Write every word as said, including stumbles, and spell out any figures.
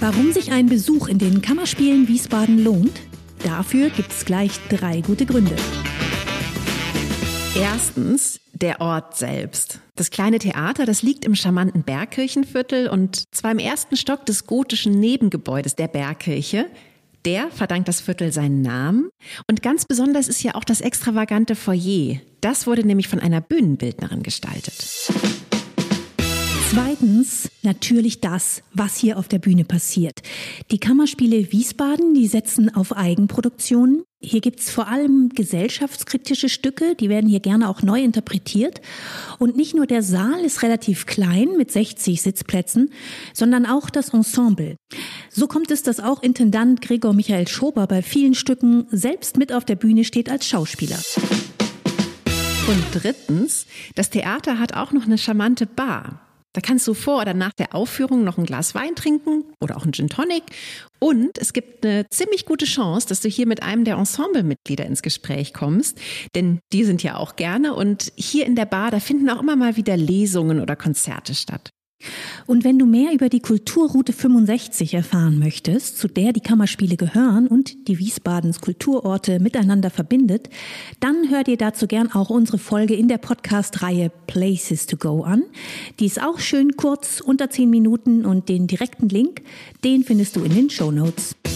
Warum sich ein Besuch in den Kammerspielen Wiesbaden lohnt? Dafür gibt es gleich drei gute Gründe. Erstens, der Ort selbst. Das kleine Theater, das liegt im charmanten Bergkirchenviertel und zwar im ersten Stock des gotischen Nebengebäudes der Bergkirche. Der verdankt das Viertel seinen Namen. Und ganz besonders ist ja auch das extravagante Foyer. Das wurde nämlich von einer Bühnenbildnerin gestaltet. Zweitens, natürlich das, was hier auf der Bühne passiert. Die Kammerspiele Wiesbaden, die setzen auf Eigenproduktionen. Hier gibt's vor allem gesellschaftskritische Stücke, die werden hier gerne auch neu interpretiert. Und nicht nur der Saal ist relativ klein mit sechzig Sitzplätzen, sondern auch das Ensemble. So kommt es, dass auch Intendant Gregor Michael Schober bei vielen Stücken selbst mit auf der Bühne steht als Schauspieler. Und drittens, das Theater hat auch noch eine charmante Bar. Da kannst du vor oder nach der Aufführung noch ein Glas Wein trinken oder auch einen Gin Tonic. Und es gibt eine ziemlich gute Chance, dass du hier mit einem der Ensemblemitglieder ins Gespräch kommst. Denn die sind ja auch gerne. Und hier in der Bar, da finden auch immer mal wieder Lesungen oder Konzerte statt. Und wenn du mehr über die Kulturroute fünfundsechzig erfahren möchtest, zu der die Kammerspiele gehören und die Wiesbadens Kulturorte miteinander verbindet, dann hör dir dazu gern auch unsere Folge in der Podcast-Reihe Places to Go an. Die ist auch schön kurz, unter zehn Minuten und den direkten Link, den findest du in den Shownotes.